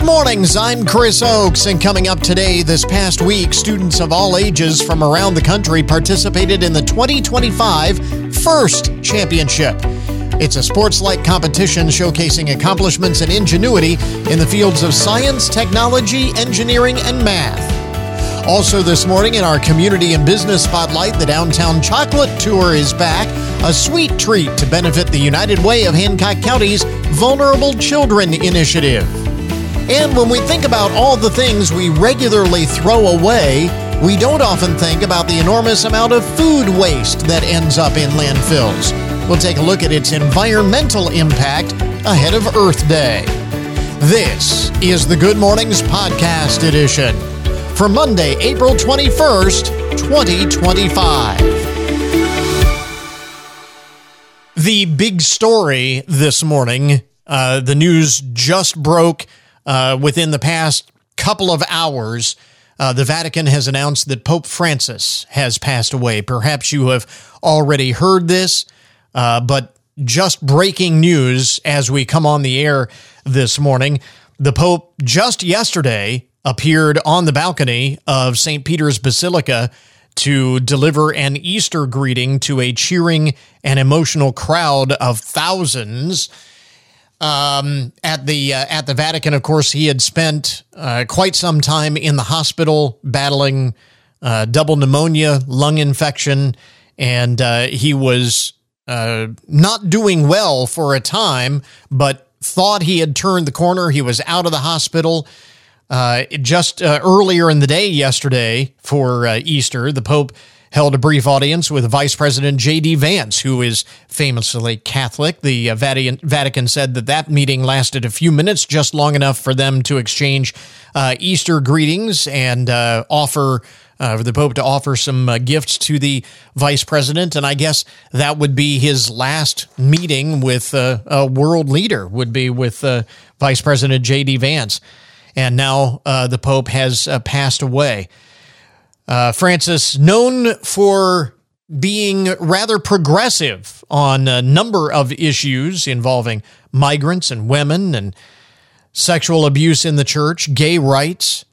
Good mornings, I'm Chris Oakes, and coming up today, this past week, students of all ages from around the country participated in the 2025 FIRST Championship. It's a sports-like competition showcasing accomplishments and ingenuity in the fields of science, technology, engineering, and math. Also this morning in our community and business spotlight, the Downtown Chocolate Tour is back, a sweet treat to benefit the United Way of Hancock County's Vulnerable Children Initiative. And when we think about all the things we regularly throw away, we don't often think about the enormous amount of food waste that ends up in landfills. We'll take a look at its environmental impact ahead of Earth Day. This is the Good Mornings Podcast Edition for Monday, April 21st, 2025. The big story this morning, the news just broke within the past couple of hours. The Vatican has announced that Pope Francis has passed away. Perhaps you have already heard this, but just breaking news as we come on the air this morning. The Pope just yesterday appeared on the balcony of St. Peter's Basilica to deliver an Easter greeting to a cheering and emotional crowd of thousands. At the Vatican, of course, he had spent quite some time in the hospital battling double pneumonia, lung infection, and he was not doing well for a time, but thought he had turned the corner. He was out of the hospital. Just earlier in the day yesterday for Easter, the Pope held a brief audience with Vice President J.D. Vance, who is famously Catholic. The Vatican said that meeting lasted a few minutes, just long enough for them to exchange Easter greetings and offer the Pope to offer some gifts to the Vice President. And I guess that would be his last meeting with a world leader, would be with Vice President J.D. Vance. And now the Pope has passed away. Francis, known for being rather progressive on a number of issues involving migrants and women and sexual abuse in the church, gay rights,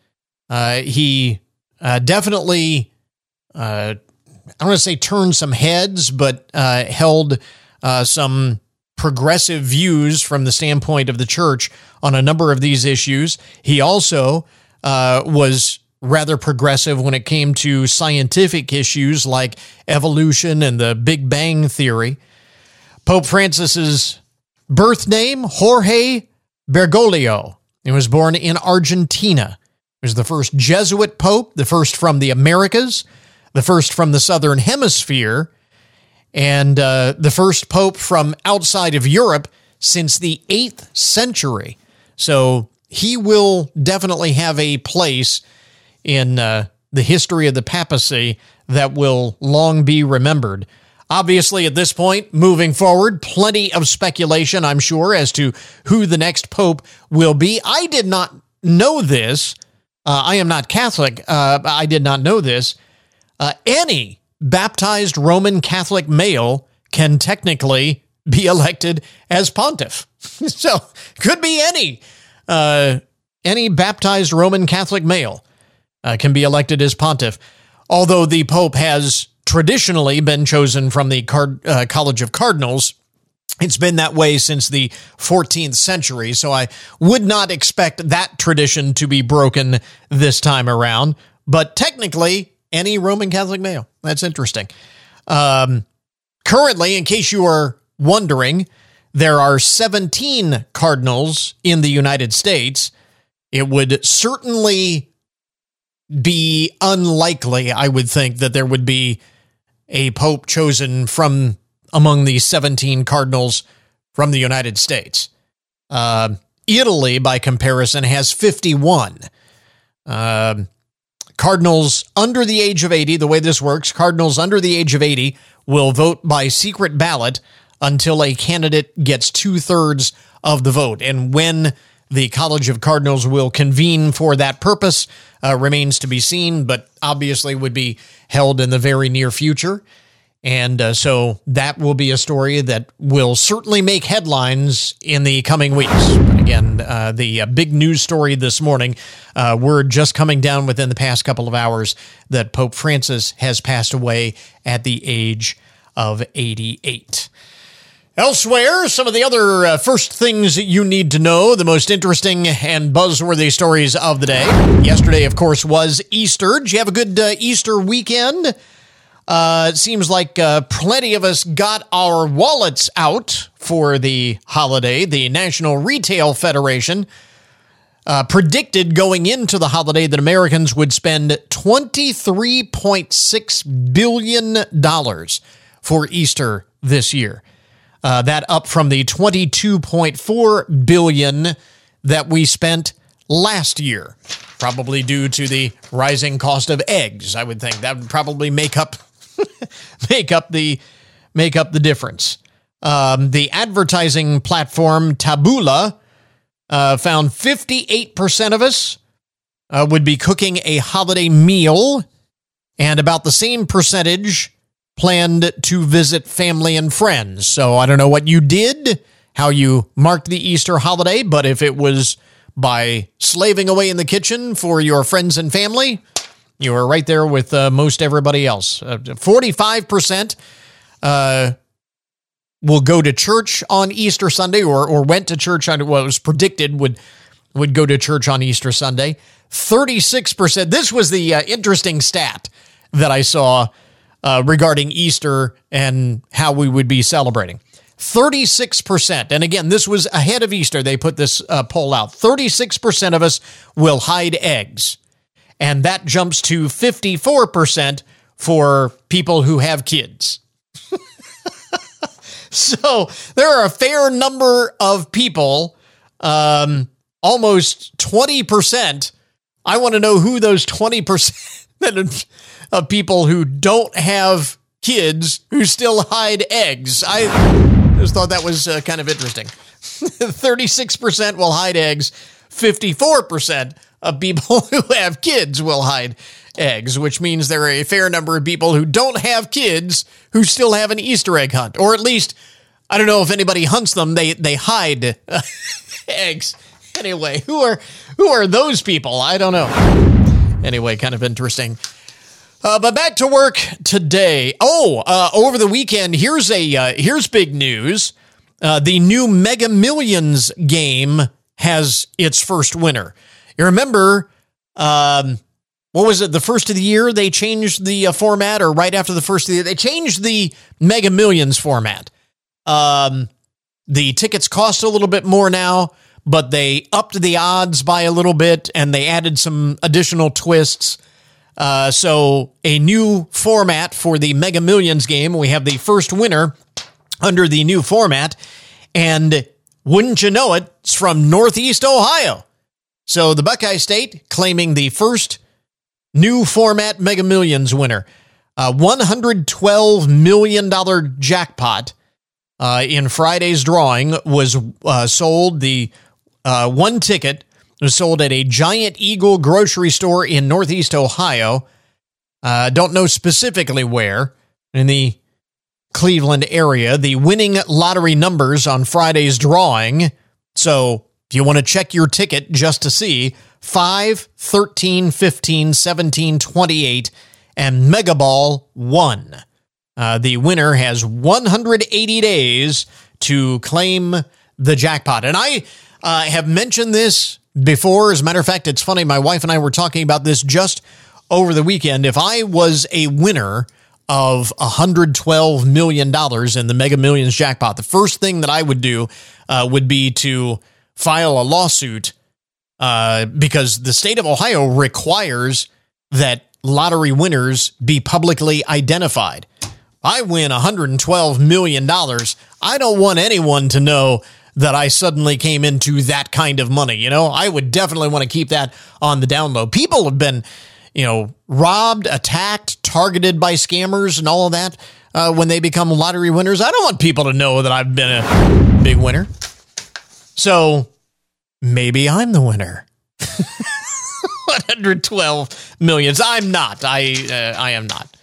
he definitely, I don't want to say turned some heads, but held some progressive views from the standpoint of the church on a number of these issues. He also was rather progressive when it came to scientific issues like evolution and the Big Bang Theory. Pope Francis's birth name, Jorge Bergoglio. He was born in Argentina. He was the first Jesuit pope, the first from the Americas, the first from the Southern Hemisphere, and the first pope from outside of Europe since the 8th century. So he will definitely have a place in the history of the papacy that will long be remembered. Obviously, at this point, moving forward, plenty of speculation, I'm sure, as to who the next pope will be. I did not know this. I am not Catholic. I did not know this. Any baptized Roman Catholic male can technically be elected as pontiff. So, could be any baptized Roman Catholic male can be elected as pontiff, although the Pope has traditionally been chosen from the College of Cardinals. It's been that way since the 14th century, so I would not expect that tradition to be broken this time around, but technically, any Roman Catholic male. That's interesting. Currently, in case you are wondering, there are 17 cardinals in the United States. It would certainly be unlikely, I would think, that there would be a pope chosen from among the 17 cardinals from the United States. Italy, by comparison, has 51. Cardinals under the age of 80, the way this works, cardinals under the age of 80 will vote by secret ballot until a candidate gets 2/3 of the vote. And when the College of Cardinals will convene for that purpose remains to be seen, but obviously would be held in the very near future. And so that will be a story that will certainly make headlines in the coming weeks. But again, the big news story this morning, word just coming down within the past couple of hours that Pope Francis has passed away at the age of 88. Elsewhere, some of the other first things that you need to know, the most interesting and buzzworthy stories of the day. Yesterday, of course, was Easter. Did you have a good Easter weekend? It seems like plenty of us got our wallets out for the holiday. The National Retail Federation predicted going into the holiday that Americans would spend $23.6 billion for Easter this year. That up from the $22.4 billion that we spent last year, probably due to the rising cost of eggs. I would think that would probably make up the difference. The advertising platform Taboola found 58% of us would be cooking a holiday meal, and about the same percentage planned to visit family and friends. So I don't know what you did, how you marked the Easter holiday, but if it was by slaving away in the kitchen for your friends and family, you were right there with most everybody else. 45% will go to church on Easter Sunday, or went to church on what was predicted would go to church on Easter Sunday. 36%. This was the interesting stat that I saw regarding Easter and how we would be celebrating. 36%. And again, this was ahead of Easter. They put this poll out. 36% of us will hide eggs. And that jumps to 54% for people who have kids. So there are a fair number of people, almost 20%. I want to know who those 20% of people who don't have kids who still hide eggs. I just thought that was kind of interesting. 36% will hide eggs. 54% of people who have kids will hide eggs, which means there are a fair number of people who don't have kids who still have an Easter egg hunt. Or at least, I don't know if anybody hunts them, they hide eggs. Anyway, who are those people? I don't know. Anyway, kind of interesting. But back to work today. Over the weekend, here's big news. The new Mega Millions game has its first winner. You remember, what was it? The first of the year, they changed the format, or right after the first of the year, they changed the Mega Millions format. The tickets cost a little bit more now, but they upped the odds by a little bit, and they added some additional twists. So a new format for the Mega Millions game. We have the first winner under the new format, and wouldn't you know it, it's from Northeast Ohio. So the Buckeye State claiming the first new format Mega Millions winner. $112 million jackpot in Friday's drawing was sold. The one ticket was sold at a Giant Eagle grocery store in Northeast Ohio. Don't know specifically where in the Cleveland area. The winning lottery numbers on Friday's drawing. So if you want to check your ticket just to see, 5, 13, 15, 17, 28, and Mega Ball 1. The winner has 180 days to claim the jackpot. And I have mentioned this before. As a matter of fact, it's funny. My wife and I were talking about this just over the weekend. If I was a winner of $112 million in the Mega Millions jackpot, the first thing that I would do would be to file a lawsuit because the state of Ohio requires that lottery winners be publicly identified. I win $112 million. I don't want anyone to know that I suddenly came into that kind of money. You know, I would definitely want to keep that on the down low. People have been, robbed, attacked, targeted by scammers and all of that when they become lottery winners. I don't want people to know that I've been a big winner. So maybe I'm the winner. 112 millions. I'm not. I am not.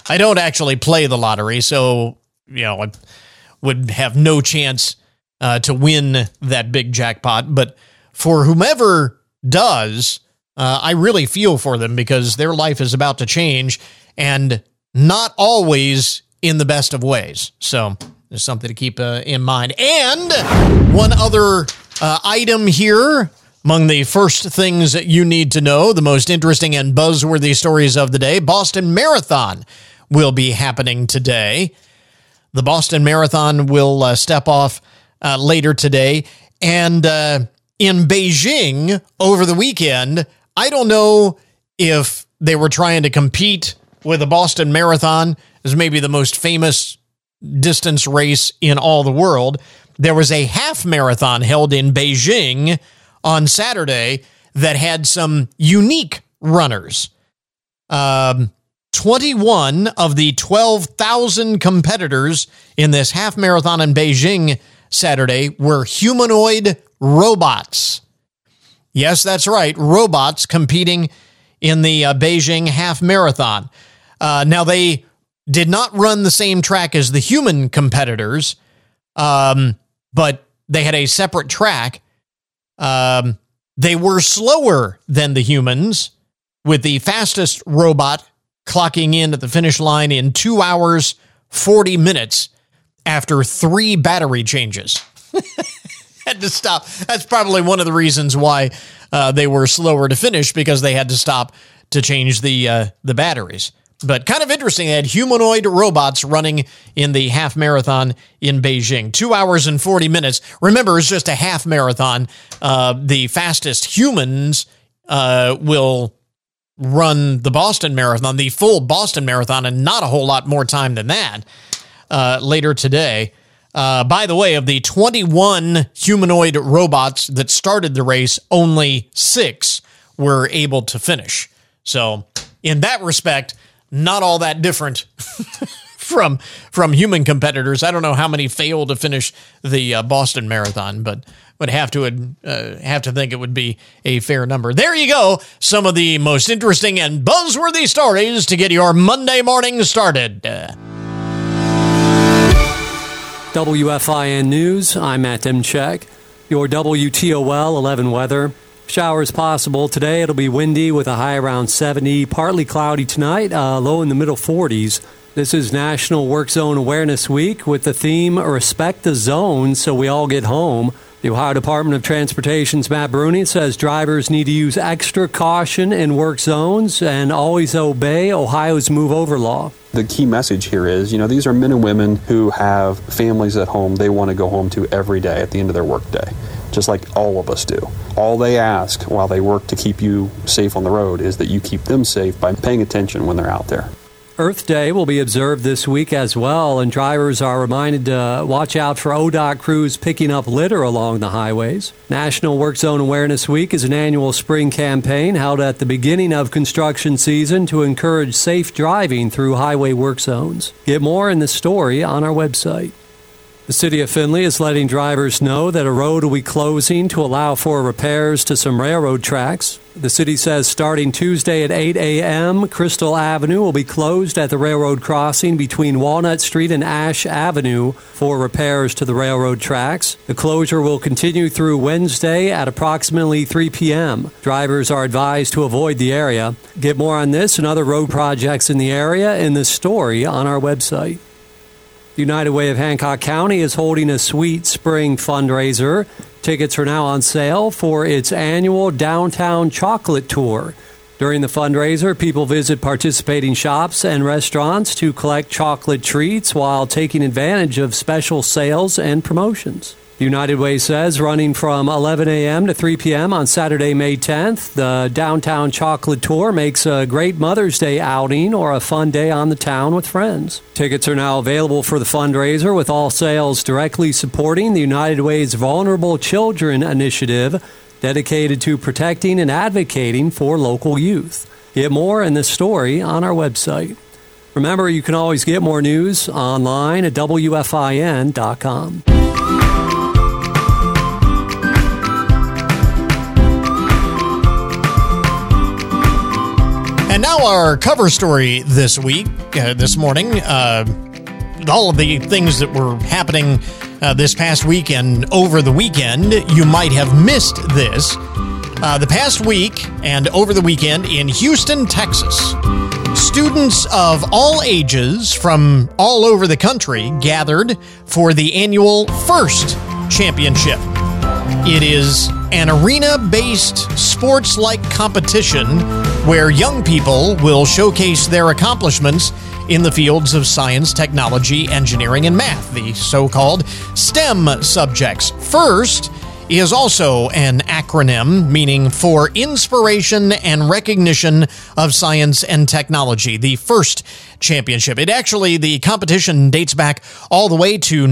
I don't actually play the lottery, so, I would have no chance to win that big jackpot. But for whomever does, I really feel for them because their life is about to change and not always in the best of ways. So there's something to keep in mind. And one other item here among the first things that you need to know, the most interesting and buzzworthy stories of the day, Boston Marathon will be happening today. The Boston Marathon will step off later today. And in Beijing over the weekend, I don't know if they were trying to compete with the Boston Marathon as maybe the most famous distance race in all the world. There was a half marathon held in Beijing on Saturday that had some unique runners. 21 of the 12,000 competitors in this half marathon in Beijing Saturday were humanoid robots. Yes, that's right. Robots competing in the Beijing half marathon. Now, they did not run the same track as the human competitors, but they had a separate track. They were slower than the humans, with the fastest robot clocking in at the finish line in 2 hours, 40 minutes after 3 battery changes. Had to stop. That's probably one of the reasons why they were slower to finish, because they had to stop to change the batteries. But kind of interesting, they had humanoid robots running in the half marathon in Beijing. 2 hours and 40 minutes. Remember, it's just a half marathon. The fastest humans will run the Boston Marathon, the full Boston Marathon, and not a whole lot more time than that later today. By the way, of the 21 humanoid robots that started the race, only 6 were able to finish. So in that respect, not all that different from human competitors. I don't know how many failed to finish the Boston Marathon, but would have to think it would be a fair number. There you go. Some of the most interesting and buzzworthy stories to get your Monday morning started. WFIN News, I'm Matt Demchek. Your WTOL 11 weather. Showers possible today. It'll be windy with a high around 70. Partly cloudy tonight, low in the middle 40s. This is National Work Zone Awareness Week with the theme Respect the Zone so we all get home. The Ohio Department of Transportation's Matt Bruni says drivers need to use extra caution in work zones and always obey Ohio's move over law. The key message here is, these are men and women who have families at home they want to go home to every day at the end of their workday, just like all of us do. All they ask while they work to keep you safe on the road is that you keep them safe by paying attention when they're out there. Earth Day will be observed this week as well, and drivers are reminded to watch out for ODOT crews picking up litter along the highways. National Work Zone Awareness Week is an annual spring campaign held at the beginning of construction season to encourage safe driving through highway work zones. Get more in this story on our website. The city of Findlay is letting drivers know that a road will be closing to allow for repairs to some railroad tracks. The city says starting Tuesday at 8 a.m., Crystal Avenue will be closed at the railroad crossing between Walnut Street and Ash Avenue for repairs to the railroad tracks. The closure will continue through Wednesday at approximately 3 p.m. Drivers are advised to avoid the area. Get more on this and other road projects in the area in this story on our website. The United Way of Hancock County is holding a Sweet Spring fundraiser. Tickets are now on sale for its annual Downtown Chocolate Tour. During the fundraiser, people visit participating shops and restaurants to collect chocolate treats while taking advantage of special sales and promotions. The United Way says running from 11 a.m. to 3 p.m. on Saturday, May 10th, the Downtown Chocolate Tour makes a great Mother's Day outing or a fun day on the town with friends. Tickets are now available for the fundraiser, with all sales directly supporting the United Way's Vulnerable Children Initiative, dedicated to protecting and advocating for local youth. Get more in this story on our website. Remember, you can always get more news online at WFIN.com. And now Well, our cover story this morning, all of the things that were happening this past week and over the weekend, you might have missed this. The past week and over the weekend in Houston, Texas, students of all ages from all over the country gathered for the annual FIRST Championship. It is an arena-based sports-like competition where young people will showcase their accomplishments in the fields of science, technology, engineering, and math, the so-called STEM subjects. FIRST is also an acronym meaning for Inspiration and Recognition of Science and Technology, the FIRST Championship. The competition dates back all the way to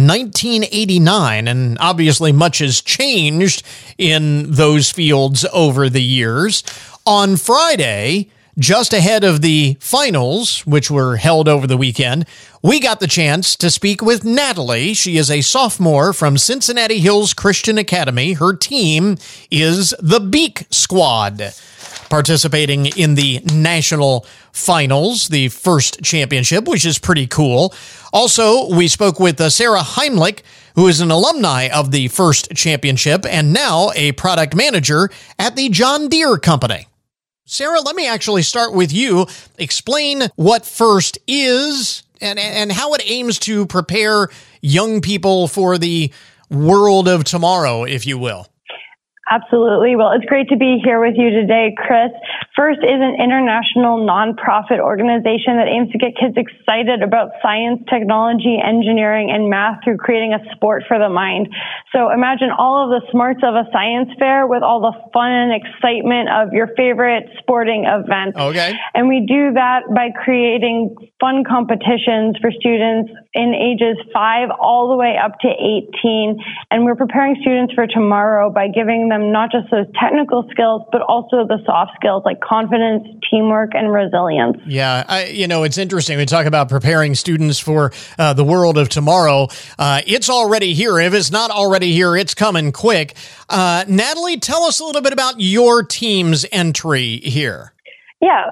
1989, and obviously much has changed in those fields over the years. On Friday, just ahead of the finals, which were held over the weekend, we got the chance to speak with Natalie. She is a sophomore from Cincinnati Hills Christian Academy. Her team is the Beak Squad, participating in the national finals, the FIRST Championship, which is pretty cool. Also, we spoke with Sarah Heimlich, who is an alumni of the FIRST Championship and now a product manager at the John Deere Company. Sarah, let me actually start with you. Explain what FIRST is and how it aims to prepare young people for the world of tomorrow, if you will. Absolutely. Well, it's great to be here with you today, Chris. FIRST is an international nonprofit organization that aims to get kids excited about science, technology, engineering, and math through creating a sport for the mind. So imagine all of the smarts of a science fair with all the fun and excitement of your favorite sporting event. Okay. And we do that by creating fun competitions for students in ages 5 all the way up to 18. And we're preparing students for tomorrow by giving them not just those technical skills, but also the soft skills like confidence, teamwork, and resilience. Yeah, it's interesting. We talk about preparing students for the world of tomorrow. It's already here. If it's not already here, it's coming quick. Natalie, tell us a little bit about your team's entry here. Yeah,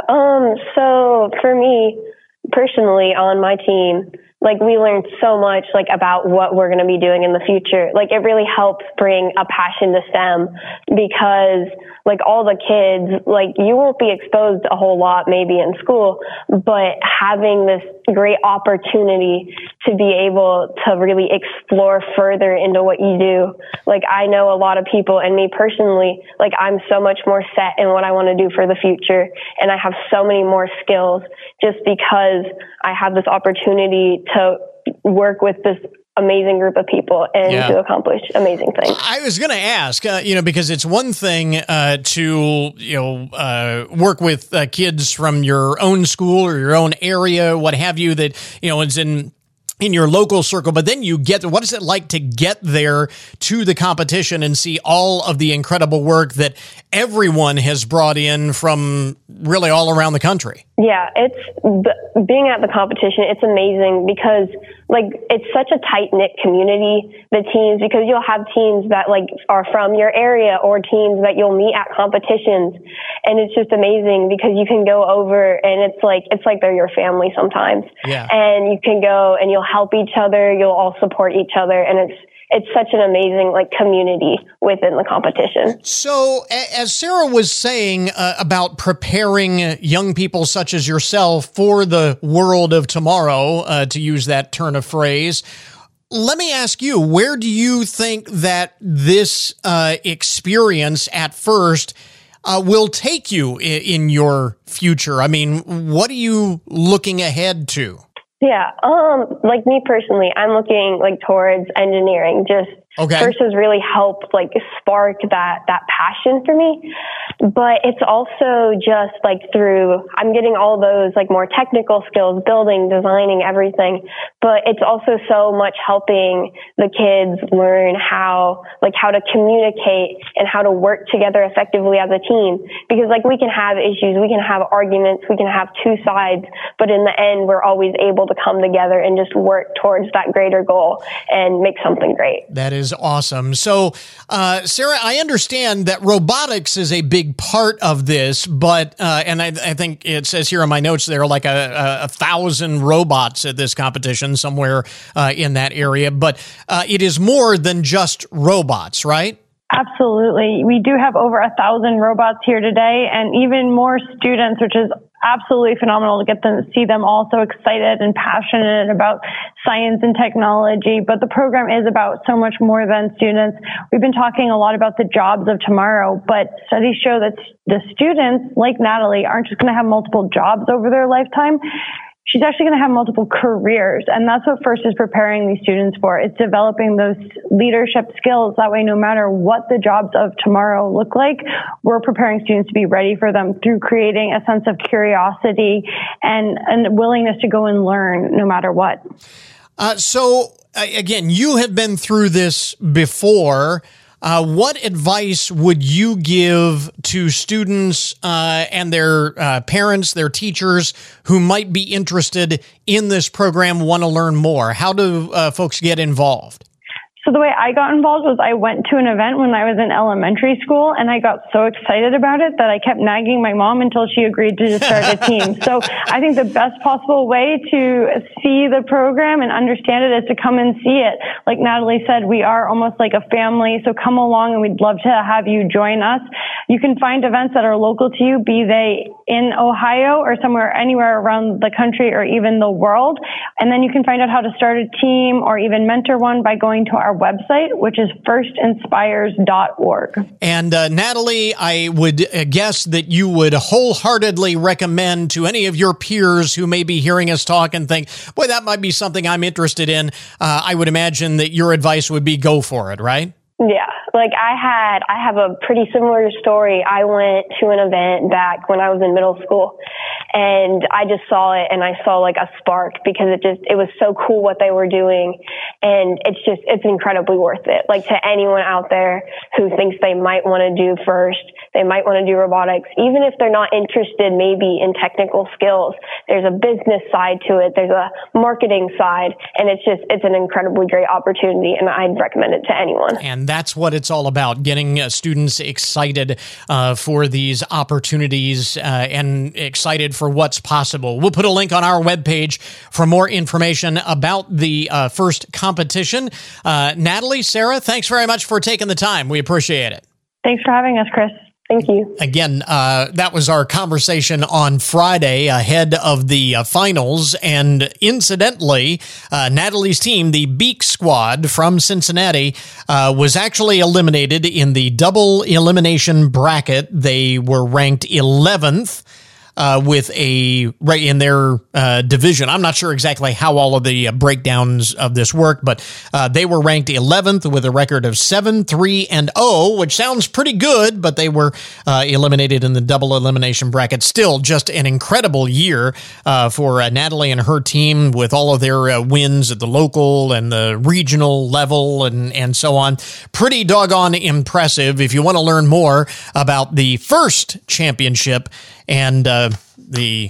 so for me, personally, on my team, we learned so much, about what we're going to be doing in the future. It really helps bring a passion to STEM because, all the kids, you won't be exposed a whole lot maybe in school, but having this great opportunity to be able to really explore further into what you do. I know a lot of people, and me personally, I'm so much more set in what I want to do for the future, and I have so many more skills just because I have this opportunity to work with this amazing group of people and to accomplish amazing things. I was going to ask, because it's one thing to, work with kids from your own school or your own area, what have you, that, is in your local circle, but then what is it like to get there to the competition and see all of the incredible work that everyone has brought in from really all around the country? Yeah, being at the competition, it's amazing because it's such a tight-knit community, the teams, because you'll have teams that are from your area or teams that you'll meet at competitions. And it's just amazing because you can go over and it's like they're your family sometimes. Yeah. And you can go and you'll help each other. You'll all support each other. And it's such an amazing community within the competition. So as Sarah was saying about preparing young people such as yourself for the world of tomorrow, to use that turn of phrase, let me ask you, where do you think that this experience at FIRST will take you in your future? I mean, what are you looking ahead to? Yeah, me personally, I'm looking towards engineering. FIRST has really helped spark that passion for me. But it's also just through, I'm getting all those more technical skills, building, designing, everything. But it's also so much helping the kids learn how to communicate and how to work together effectively as a team. Because we can have issues, we can have arguments, we can have two sides, but in the end, we're always able to come together and just work towards that greater goal and make something great. That is awesome. So, Sarah, I understand that robotics is a big part of this, but and I think it says here on my notes there are like 1,000 robots at this competition somewhere in that area. But it is more than just robots, right? Absolutely. We do have over 1,000 robots here today, and even more students, which is absolutely phenomenal to get them, see them all so excited and passionate about science and technology. But the program is about so much more than students. We've been talking a lot about the jobs of tomorrow, but studies show that the students, like Natalie, aren't just going to have multiple jobs over their lifetime. She's actually going to have multiple careers, and that's what FIRST is preparing these students for. It's developing those leadership skills. That way, no matter what the jobs of tomorrow look like, we're preparing students to be ready for them through creating a sense of curiosity and willingness to go and learn no matter what. So, again, you have been through this before. What advice would you give to students and their parents, their teachers who might be interested in this program, want to learn more? How do folks get involved? So the way I got involved was I went to an event when I was in elementary school, and I got so excited about it that I kept nagging my mom until she agreed to start a team. So I think the best possible way to see the program and understand it is to come and see it. Like Natalie said, we are almost like a family, so come along and we'd love to have you join us. You can find events that are local to you, be they in Ohio or anywhere around the country or even the world. And then you can find out how to start a team or even mentor one by going to our website, which is firstinspires.org. And Natalie, I would guess that you would wholeheartedly recommend to any of your peers who may be hearing us talk and think, boy, that might be something I'm interested in. I would imagine that your advice would be go for it, right? Yeah, like I have a pretty similar story. I went to an event back when I was in middle school, and I just saw it, and I saw like a spark because it was so cool what they were doing, and it's incredibly worth it. Like to anyone out there who thinks they might want to do FIRST, they might want to do robotics, even if they're not interested maybe in technical skills, there's a business side to it, there's a marketing side, and it's an incredibly great opportunity, and I'd recommend it to anyone. And that's what it's all about, getting students excited for these opportunities and excited for what's possible. We'll put a link on our webpage for more information about the FIRST competition. Natalie, Sarah, thanks very much for taking the time. We appreciate it. Thanks for having us, Chris. Thank you. Again, that was our conversation on Friday ahead of the finals. And incidentally, Natalie's team, the Beak Squad from Cincinnati, was actually eliminated in the double elimination bracket. They were ranked 11th. Right in their division. I'm not sure exactly how all of the breakdowns of this work, but they were ranked 11th with a record of 7-3-0, which sounds pretty good, but they were eliminated in the double elimination bracket. Still, just an incredible year for Natalie and her team with all of their wins at the local and the regional level and so on. Pretty doggone impressive. If you want to learn more about the FIRST championship and the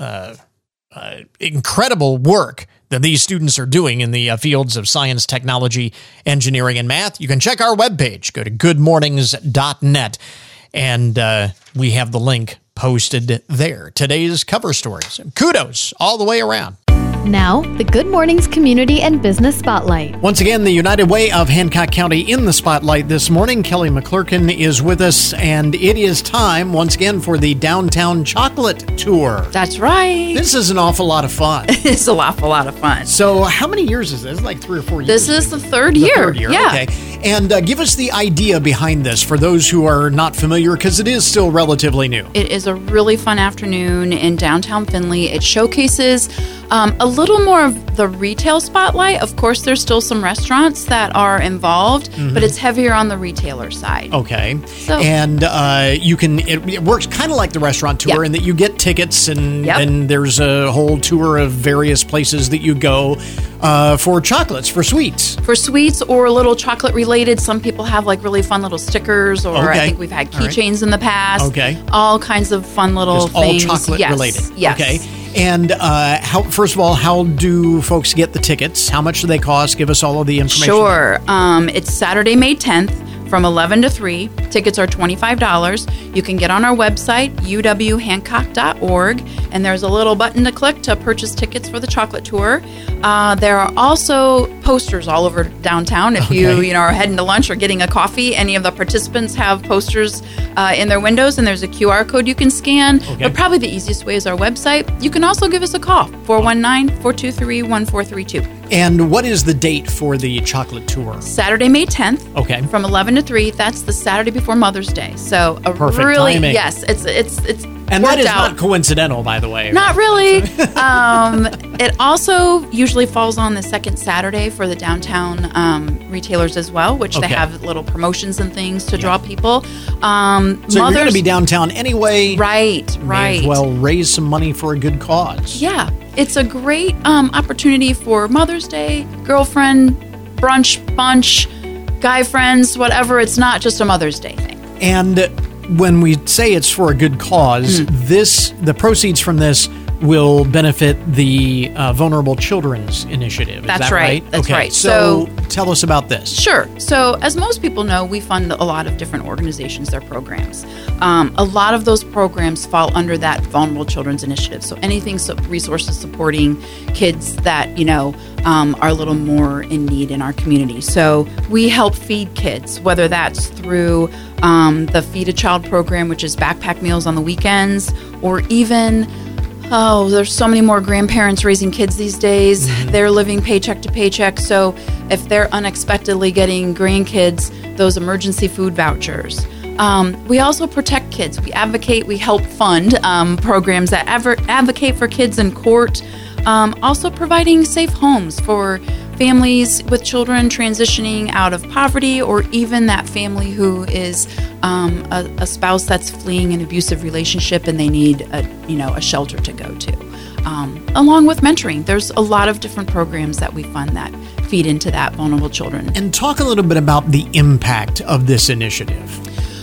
incredible work that these students are doing in the fields of science, technology, engineering, and math, you can check our webpage. Go to goodmornings.net, and we have the link posted there. Today's cover stories. Kudos all the way around. Now, the Good Mornings Community and Business Spotlight. Once again, the United Way of Hancock County in the spotlight this morning. Kelly McClurkin is with us, and it is time once again for the Downtown Chocolate Tour. That's right. This is an awful lot of fun. It's an awful lot of fun. So how many years is this? Like 3 or 4 years? This is the third year. Third year, yeah. Okay. And give us the idea behind this for those who are not familiar, because it is still relatively new. It is a really fun afternoon in downtown Findlay. It showcases a little more of the retail spotlight. Of course, there's still some restaurants that are involved, but it's heavier on the retailer side. Okay. So, and it works kind of like the restaurant tour in that you get tickets and there's a whole tour of various places that you go for chocolates, for sweets. For sweets or a little chocolate related. Some people have like really fun little stickers, or I think we've had keychains in the past. Okay. All kinds of fun little Just things. all chocolate related. Yes. Okay. And first of all, how do folks get the tickets? How much do they cost? Give us all of the information. Sure. It's Saturday, May 10th. From 11 to 3. Tickets are $25. You can get on our website, uwhancock.org, and there's a little button to click to purchase tickets for the chocolate tour. There are also posters all over downtown. If you are heading to lunch or getting a coffee, any of the participants have posters in their windows, and there's a QR code you can scan. But probably the easiest way is our website. You can also give us a call, 419-423-1432. And what is the date for the chocolate tour? Saturday, May 10th. Okay. From 11 to 3. That's the Saturday before Mother's Day. So a perfect really timing. Yes, it's and that is not coincidental, by the way. Not really. It also usually falls on the second Saturday for the downtown retailers as well, which they have little promotions and things to draw people. So you're going to be downtown anyway. Right. May as well raise some money for a good cause. Yeah. It's a great opportunity for Mother's Day, girlfriend, brunch, bunch, guy friends, whatever. It's not just a Mother's Day thing. And when we say it's for a good cause, the proceeds from this will benefit the Vulnerable Children's Initiative. Is That's that right. That's right. So tell us about this. Sure. So as most people know, we fund a lot of different organizations, their programs. A lot of those programs fall under that Vulnerable Children's Initiative. So anything, resources supporting kids that, are a little more in need in our community. So we help feed kids, whether that's through the Feed a Child program, which is backpack meals on the weekends, or even there's so many more grandparents raising kids these days. They're living paycheck to paycheck. So if they're unexpectedly getting grandkids, those emergency food vouchers. We also protect kids. We advocate, we help fund programs that advocate for kids in court. Also providing safe homes for families with children transitioning out of poverty, or even that family who is a spouse that's fleeing an abusive relationship and they need a shelter to go to. Along with mentoring, there's a lot of different programs that we fund that feed into that vulnerable children. And talk a little bit about the impact of this initiative.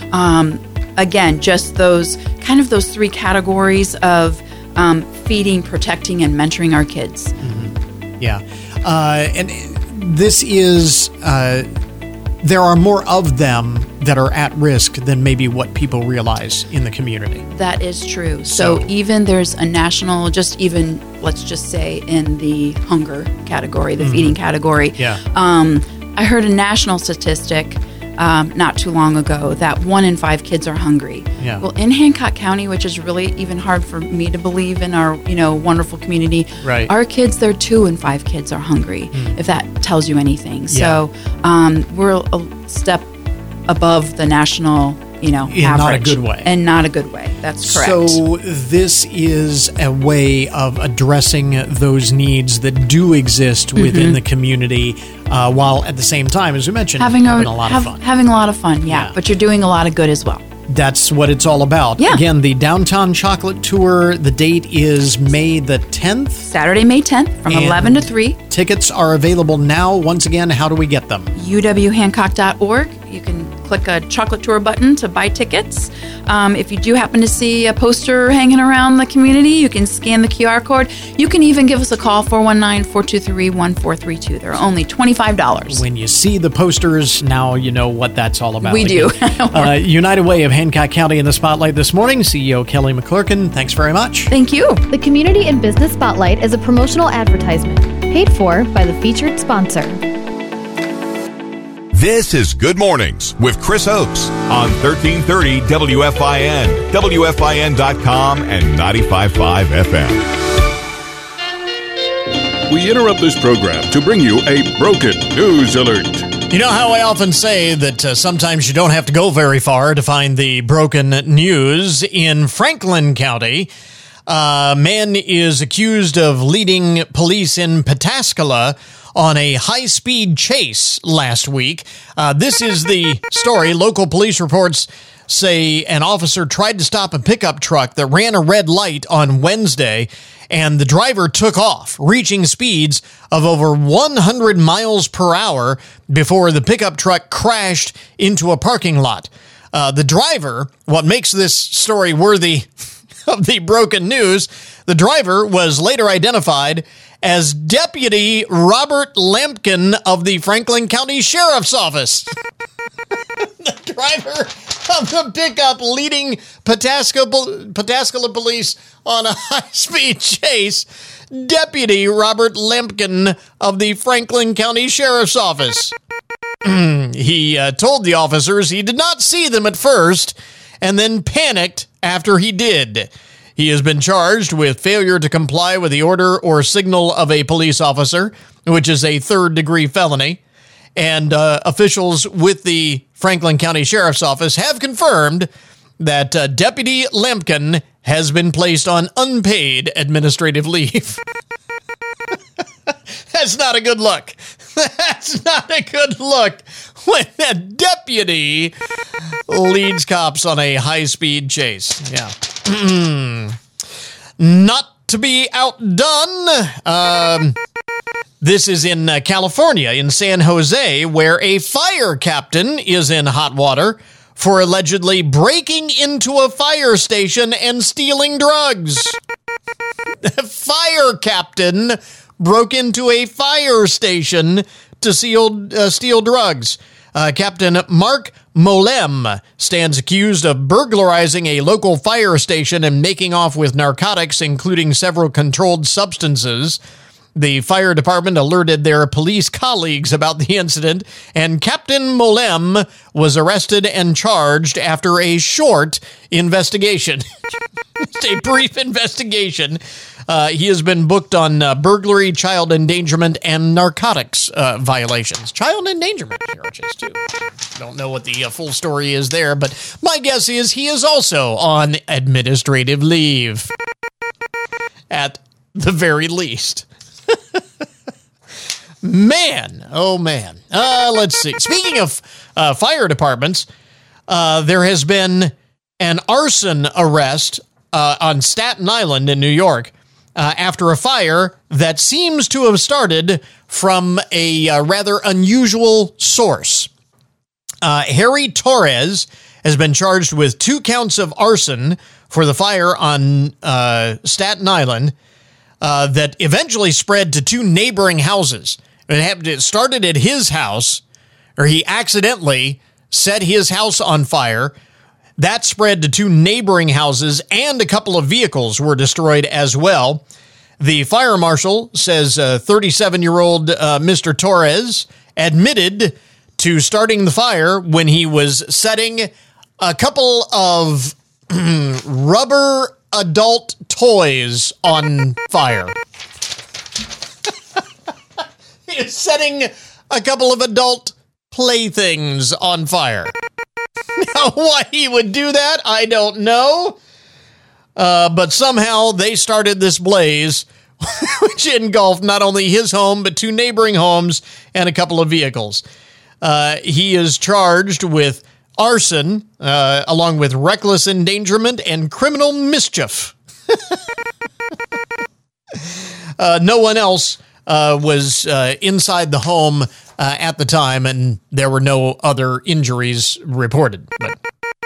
Again, just those three categories of feeding, protecting, and mentoring our kids. Yeah. And this is, there are more of them that are at risk than maybe what people realize in the community. That is true. So even there's a national, let's just say in the hunger category, the feeding category. Yeah. I heard a national statistic not too long ago that 1 in 5 kids are hungry. Yeah. Well, in Hancock County, which is really even hard for me to believe in our wonderful community, right. Our kids, 2 in 5 kids are hungry, if that tells you anything. Yeah. So we're a step above the national average. Not a good way. And not a good way. That's correct. So this is a way of addressing those needs that do exist within the community, while at the same time, as we mentioned, having a lot of fun. Having a lot of fun, yeah. But you're doing a lot of good as well. That's what it's all about. Yeah. Again, the Downtown Chocolate Tour, the date is May the 10th. Saturday, May 10th from 11 to 3. Tickets are available now. Once again, how do we get them? uwhancock.org. You can click a chocolate tour button to buy tickets. If you do happen to see a poster hanging around the community, you can scan the QR code. You can even give us a call, 419-423-1432. They're only $25. When you see the posters, now you know what that's all about. We do. United Way of Hancock County in the Spotlight this morning. CEO Kelly McClurkin, thanks very much. Thank you. The Community and Business Spotlight is a promotional advertisement paid for by the featured sponsor. This is Good Mornings with Chris Oakes on 1330 WFIN, WFIN.com, and 95.5 FM. We interrupt this program to bring you a broken news alert. You know how I often say that sometimes you don't have to go very far to find the broken news? In Franklin County, a man is accused of leading police in Pataskala on a high-speed chase last week. This is the story. Local police reports say an officer tried to stop a pickup truck that ran a red light on Wednesday, and the driver took off, reaching speeds of over 100 miles per hour before the pickup truck crashed into a parking lot. The driver, what makes this story worthy of the broken news, the driver was later identified as Deputy Robert Lampkin of the Franklin County Sheriff's Office. The driver of the pickup leading Pataskala police on a high-speed chase, Deputy Robert Lampkin of the Franklin County Sheriff's Office. He told the officers he did not see them at first and then panicked after he did. He has been charged with failure to comply with the order or signal of a police officer, which is a third-degree felony. And officials with the Franklin County Sheriff's Office have confirmed that Deputy Lampkin has been placed on unpaid administrative leave. That's not a good look. That's not a good look when a deputy leads cops on a high-speed chase. Yeah. Not to be outdone, this is in California, in San Jose, where a fire captain is in hot water for allegedly breaking into a fire station and stealing drugs. The fire captain broke into a fire station to steal drugs. Captain Mark Molem stands accused of burglarizing a local fire station and making off with narcotics, including several controlled substances. The fire department alerted their police colleagues about the incident, and Captain Molem was arrested and charged after a short investigation. A brief investigation. He has been booked on burglary, child endangerment, and narcotics violations. Child endangerment charges, too. Don't know what the full story is there, but my guess is he is also on administrative leave. At the very least. Man, oh man. Let's see. Speaking of fire departments, there has been an arson arrest on Staten Island in New York after a fire that seems to have started from a rather unusual source. Harry Torres has been charged with 2 counts of arson for the fire on Staten Island that eventually spread to 2 neighboring houses. It started at his house, or he accidentally set his house on fire. That spread to 2 neighboring houses, and a couple of vehicles were destroyed as well. The fire marshal says 37-year-old Mr. Torres admitted to starting the fire when he was setting a couple of rubber adult toys on fire. He is setting a couple of adult playthings on fire. Now, why he would do that, I don't know. But somehow they started this blaze, which engulfed not only his home, but 2 neighboring homes and a couple of vehicles. He is charged with arson, along with reckless endangerment and criminal mischief. No one else was inside the home at the time, and there were no other injuries reported. But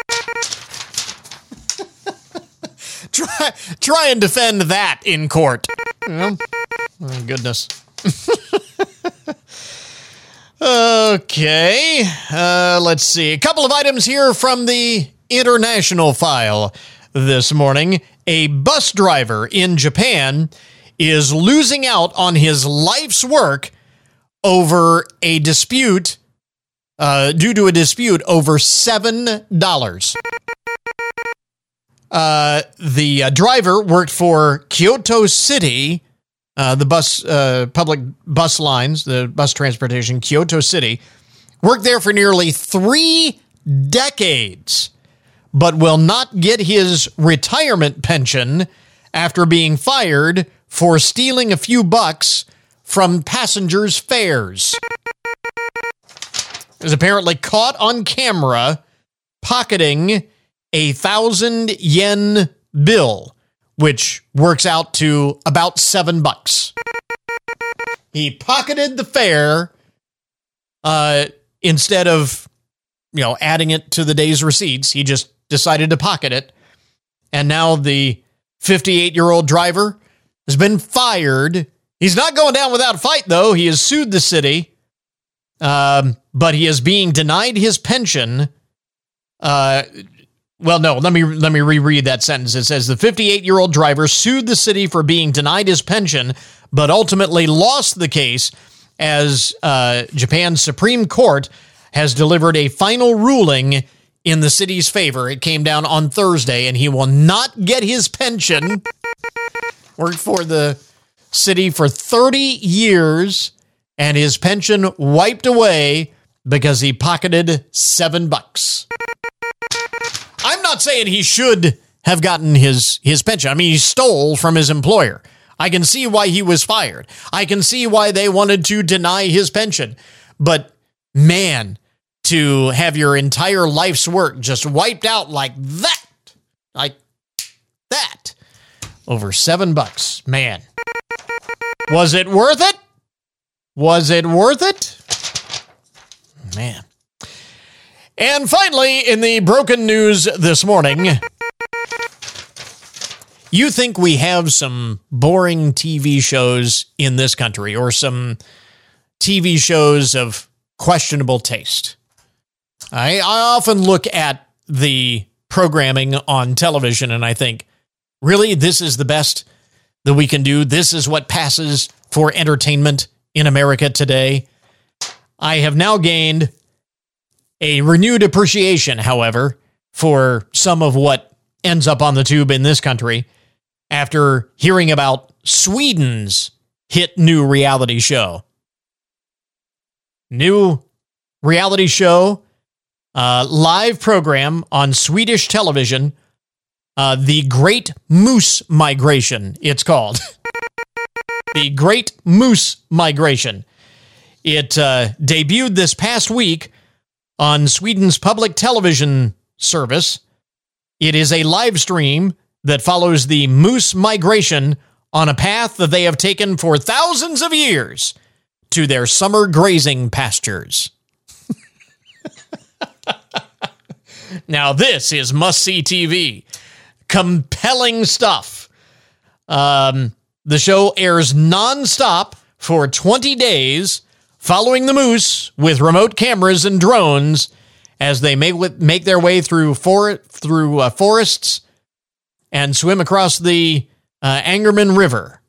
try and defend that in court. You know? Oh, goodness. Okay, let's see. A couple of items here from the international file this morning. A bus driver in Japan is losing out on his life's work over a dispute, due to a dispute over $7. The driver worked for Kyoto City, the bus, public bus lines, the bus transportation, Kyoto City, worked there for nearly 3 decades, but will not get his retirement pension after being fired for stealing a few bucks from passengers' fares. He was apparently caught on camera pocketing a 1,000 yen bill, which works out to about $7. He pocketed the fare instead of, adding it to the day's receipts. He just decided to pocket it. And now the 58-year-old driver has been fired. He's not going down without a fight, though. He has sued the city, but he is being denied his pension. Well, no, let me reread that sentence. It says the 58-year-old driver sued the city for being denied his pension, but ultimately lost the case as Japan's Supreme Court has delivered a final ruling in the city's favor. It came down on Thursday, and he will not get his pension. Worked for the city for 30 years, and his pension wiped away because he pocketed $7. I'm not saying he should have gotten his pension. I mean, he stole from his employer. I can see why he was fired. I can see why they wanted to deny his pension. But man, to have your entire life's work just wiped out like that, over $7, man. Was it worth it? Was it worth it? Man. And finally, in the broken news this morning, you think we have some boring TV shows in this country or some TV shows of questionable taste. I often look at the programming on television and I think, really, this is the best that we can do? This is what passes for entertainment in America today? I have now gained a renewed appreciation, however, for some of what ends up on the tube in this country after hearing about Sweden's hit new reality show. New reality show, live program on Swedish television, The Great Moose Migration, it's called. The Great Moose Migration. It debuted this past week on Sweden's public television service. It is a live stream that follows the moose migration on a path that they have taken for thousands of years to their summer grazing pastures. Now, this is must-see TV. Compelling stuff. The show airs nonstop for 20 days, following the moose with remote cameras and drones as they make their way through forests and swim across the Angerman River.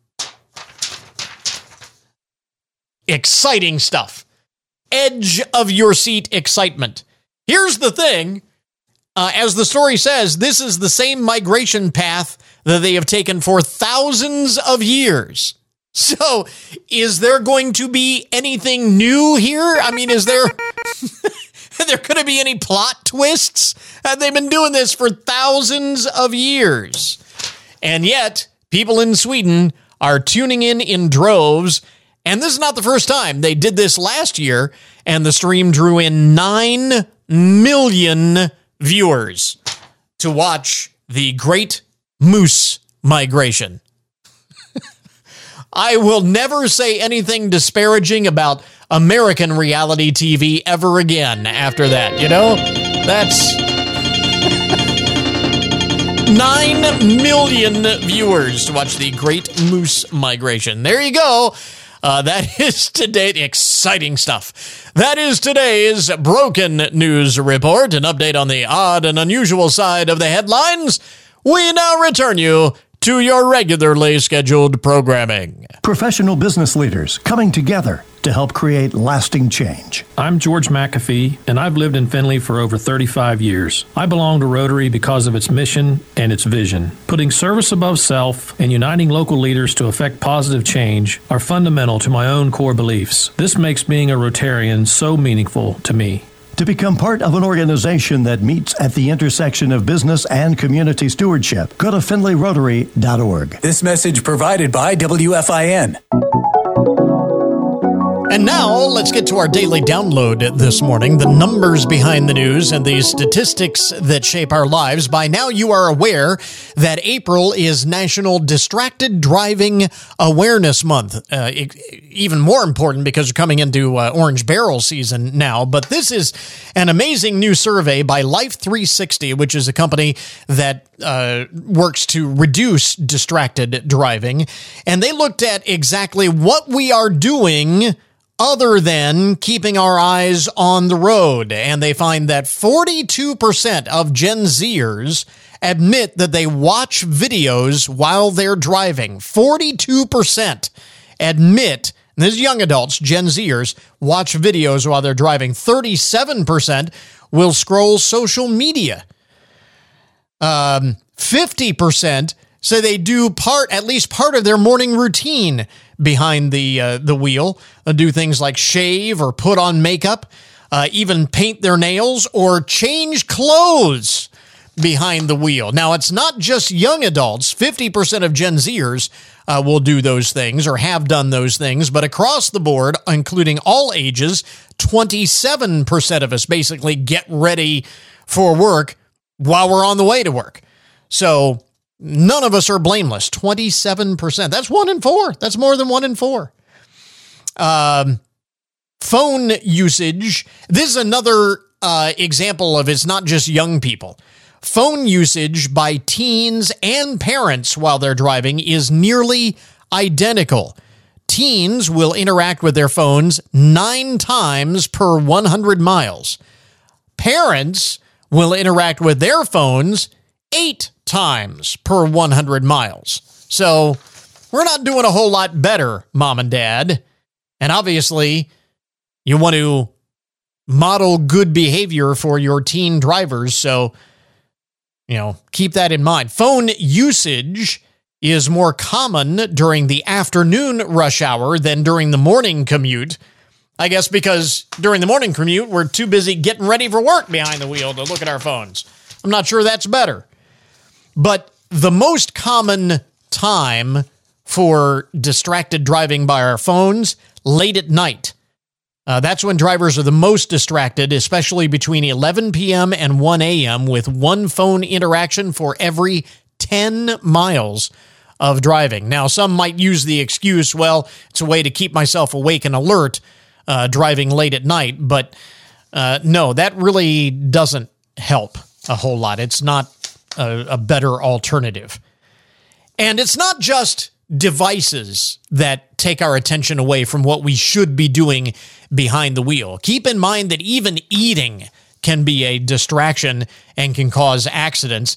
Exciting stuff. Edge of your seat excitement. Here's the thing. As the story says, this is the same migration path that they have taken for thousands of years. So, is there going to be anything new here? I mean, is there going to be any plot twists? They've been doing this for thousands of years. And yet, people in Sweden are tuning in droves. And this is not the first time. They did this last year, and the stream drew in 9 million viewers to watch the Great Moose Migration. I will never say anything disparaging about American reality TV ever again after that, you know? That's 9 million viewers to watch the Great Moose Migration. There you go. That is today. Exciting stuff. That is today's Broken News Report, an update on the odd and unusual side of the headlines. We now return you to your regularly scheduled programming. Professional business leaders coming together to help create lasting change. I'm George McAfee, and I've lived in Findlay for over 35 years. I belong to Rotary because of its mission and its vision. Putting service above self and uniting local leaders to effect positive change are fundamental to my own core beliefs. This makes being a Rotarian so meaningful to me. To become part of an organization that meets at the intersection of business and community stewardship, go to FindlayRotary.org. This message provided by WFIN. And now, let's get to our daily download this morning, the numbers behind the news and the statistics that shape our lives. By now, you are aware that April is National Distracted Driving Awareness Month. Even more important because we're coming into orange barrel season now. But this is an amazing new survey by Life360, which is a company that works to reduce distracted driving. And they looked at exactly what we are doing other than keeping our eyes on the road. And they find that 42% of Gen Zers admit that they watch videos while they're driving. 42% admit, and this is young adults, Gen Zers, watch videos while they're driving. 37% will scroll social media. 50% say they do at least part of their morning routine behind the wheel. They'll do things like shave or put on makeup, even paint their nails or change clothes behind the wheel. Now, it's not just young adults. 50% of Gen Zers will do those things or have done those things, but across the board, including all ages, 27% of us basically get ready for work while we're on the way to work. So none of us are blameless. 27%. That's 1 in 4. That's more than 1 in 4. Phone usage. This is another example of it's not just young people. Phone usage by teens and parents while they're driving is nearly identical. Teens will interact with their phones 9 times per 100 miles. Parents will interact with their phones 8 times per 100 miles. So we're not doing a whole lot better, Mom and Dad. And obviously, you want to model good behavior for your teen drivers. So, keep that in mind. Phone usage is more common during the afternoon rush hour than during the morning commute. I guess because during the morning commute, we're too busy getting ready for work behind the wheel to look at our phones. I'm not sure that's better. But the most common time for distracted driving by our phones, late at night. That's when drivers are the most distracted, especially between 11 p.m. and 1 a.m. with one phone interaction for every 10 miles of driving. Now, some might use the excuse, well, it's a way to keep myself awake and alert driving late at night. But no, that really doesn't help a whole lot. It's not a better alternative. And it's not just devices that take our attention away from what we should be doing behind the wheel. Keep in mind that even eating can be a distraction and can cause accidents.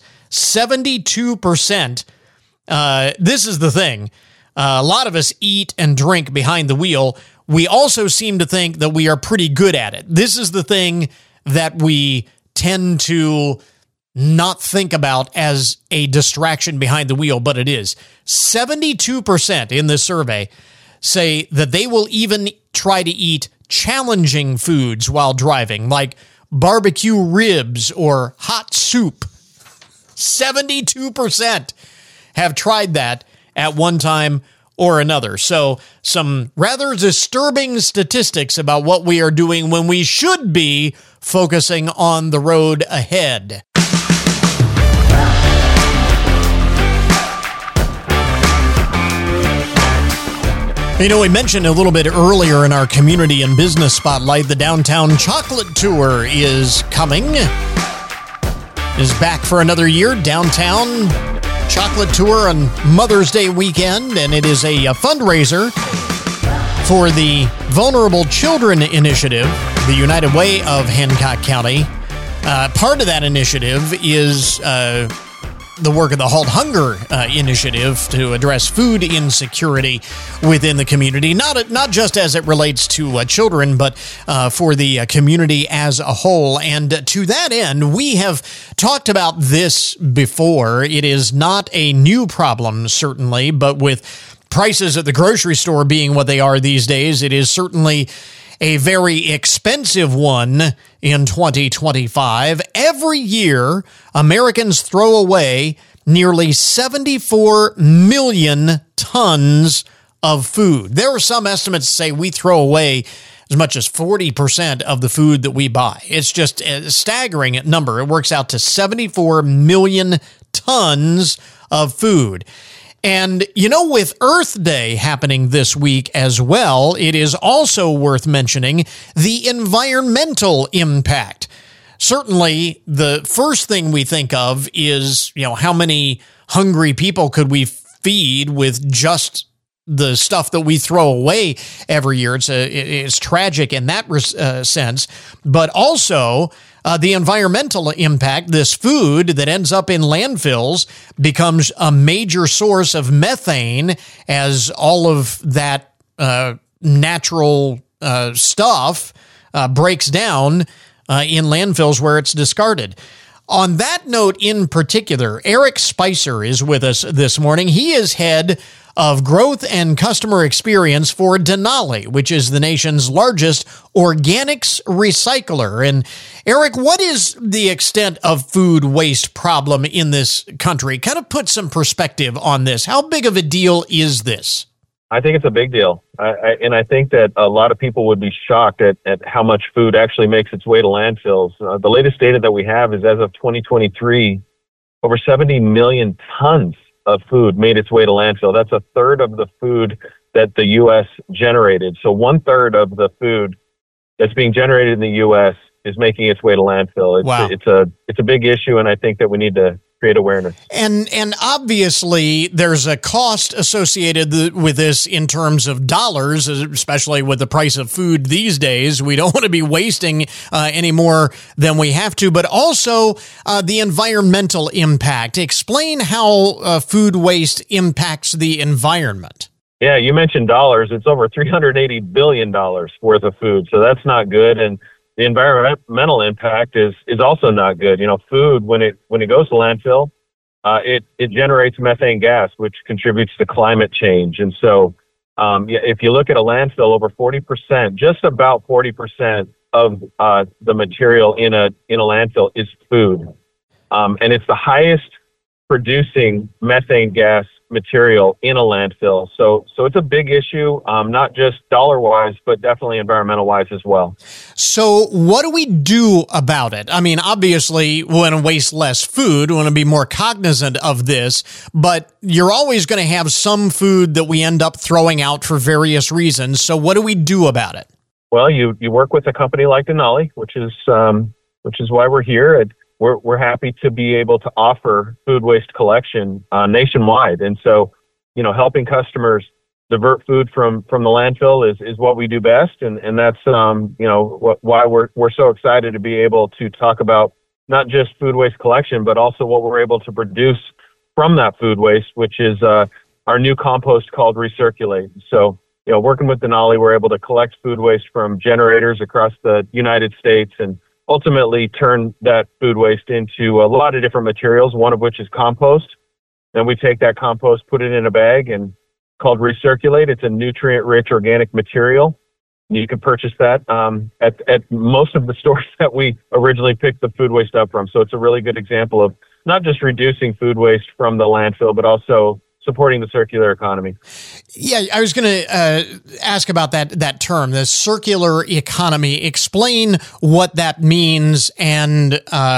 72%, this is the thing, a lot of us eat and drink behind the wheel. We also seem to think that we are pretty good at it. This is the thing that we tend to not think about as a distraction behind the wheel, but it is. 72% in this survey say that they will even try to eat challenging foods while driving, like barbecue ribs or hot soup. 72% have tried that at one time or another. So some rather disturbing statistics about what we are doing when we should be focusing on the road ahead. We mentioned a little bit earlier in our community and business spotlight, the Downtown Chocolate Tour is coming. Is back for another year. Downtown Chocolate Tour on Mother's Day weekend, and it is a fundraiser for the Vulnerable Children Initiative, the United Way of Hancock County. Part of that initiative is the work of the Halt Hunger Initiative to address food insecurity within the community, not just as it relates to children, but for the community as a whole. And to that end, we have talked about this before. It is not a new problem, certainly, but with prices at the grocery store being what they are these days, it is certainly a very expensive one in 2025. Every year, Americans throw away nearly 74 million tons of food. There are some estimates that say we throw away as much as 40% of the food that we buy. It's just a staggering number. It works out to 74 million tons of food. And, with Earth Day happening this week as well, it is also worth mentioning the environmental impact. Certainly, the first thing we think of is, how many hungry people could we feed with just the stuff that we throw away every year. It's tragic in that sense, but also the environmental impact. This food that ends up in landfills becomes a major source of methane as all of that natural stuff breaks down in landfills where it's discarded. On that note in particular, Eric Spicer is with us this morning. He is head of growth and customer experience for Denali, which is the nation's largest organics recycler. And Eric, what is the extent of food waste problem in this country? Kind of put some perspective on this. How big of a deal is this? I think it's a big deal. I think that a lot of people would be shocked at how much food actually makes its way to landfills. The latest data that we have is as of 2023, over 70 million tons of food made its way to landfill. That's a third of the food that the U.S. generated. So 1/3 of the food that's being generated in the U.S. is making its way to landfill. Wow. It's a big issue, and I think that we need to create awareness. And obviously there's a cost associated with this in terms of dollars, especially with the price of food these days. We don't want to be wasting any more than we have to, but also the environmental impact. Explain how food waste impacts the environment. Yeah, you mentioned dollars. It's over $380 billion worth of food, so that's not good. And the environmental impact is also not good. Food, when it goes to landfill, it generates methane gas, which contributes to climate change. And so if you look at a landfill, over 40%, just about 40% of the material in a landfill is food. And it's the highest producing methane gas material in a landfill. So it's a big issue, not just dollar-wise, but definitely environmental-wise as well. So what do we do about it? I mean, obviously, we want to waste less food. We want to be more cognizant of this, but you're always going to have some food that we end up throwing out for various reasons. So what do we do about it? Well, you work with a company like Denali, which is why we're here. We're happy to be able to offer food waste collection nationwide. And so, helping customers divert food from the landfill is what we do best. And that's, why we're so excited to be able to talk about not just food waste collection, but also what we're able to produce from that food waste, which is our new compost called Recirculate. So, working with Denali, we're able to collect food waste from generators across the United States and ultimately turn that food waste into a lot of different materials, one of which is compost. Then we take that compost, put it in a bag, and called Recirculate. It's a nutrient-rich organic material. You can purchase that at most of the stores that we originally picked the food waste up from. So it's a really good example of not just reducing food waste from the landfill, but also supporting the circular economy. Yeah, I was going to ask about that term, the circular economy. Explain what that means and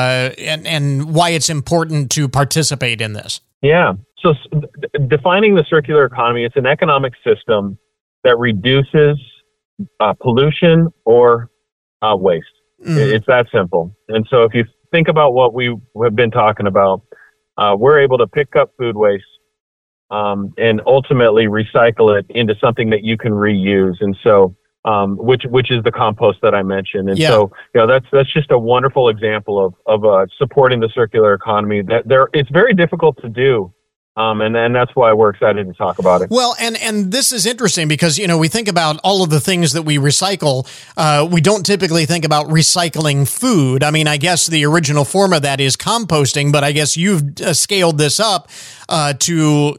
why it's important to participate in this. Yeah, so defining the circular economy, it's an economic system that reduces pollution or waste. It's that simple. And so if you think about what we have been talking about, we're able to pick up food waste and ultimately recycle it into something that you can reuse. And so, which is the compost that I mentioned. And so, that's just a wonderful example of supporting the circular economy. It's very difficult to do. And that's why we're excited to talk about it. Well, and this is interesting because, we think about all of the things that we recycle. We don't typically think about recycling food. I mean, I guess the original form of that is composting, but I guess you've scaled this up to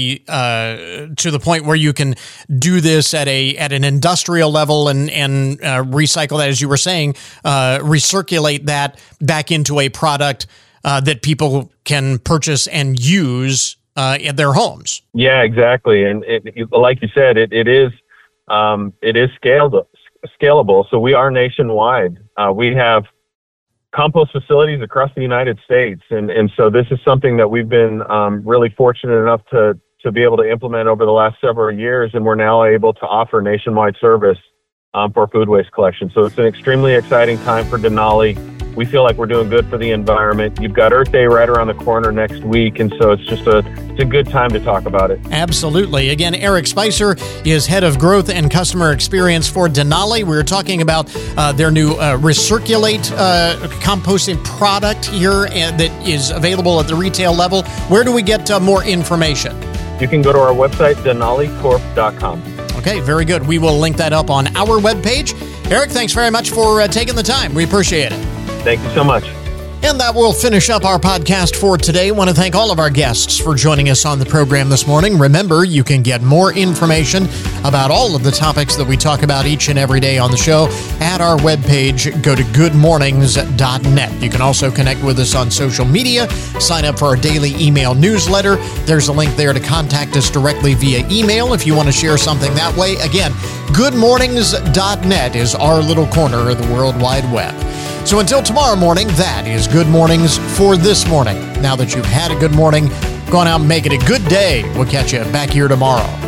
the point where you can do this at an industrial level and recycle that, as you were saying, recirculate that back into a product that people can purchase and use at their homes. Yeah, exactly. And like you said, it is scalable. So we are nationwide. We have compost facilities across the United States. And so this is something that we've been really fortunate enough to be able to implement over the last several years. And we're now able to offer nationwide service for food waste collection. So it's an extremely exciting time for Denali. We feel like we're doing good for the environment. You've got Earth Day right around the corner next week, and so it's just it's a good time to talk about it. Absolutely. Again, Eric Spicer is head of growth and customer experience for Denali. We were talking about their new Recirculate composting product here that is available at the retail level. Where do we get more information? You can go to our website, denalicorp.com. Okay, very good. We will link that up on our webpage. Eric, thanks very much for taking the time. We appreciate it. Thank you so much. And that will finish up our podcast for today. I want to thank all of our guests for joining us on the program this morning. Remember, you can get more information about all of the topics that we talk about each and every day on the show at our webpage. Go to goodmornings.net. You can also connect with us on social media. Sign up for our daily email newsletter. There's a link there to contact us directly via email if you want to share something that way. Again, goodmornings.net is our little corner of the World Wide Web. So until tomorrow morning, that is Good Mornings for this morning. Now that you've had a good morning, go on out and make it a good day. We'll catch you back here tomorrow.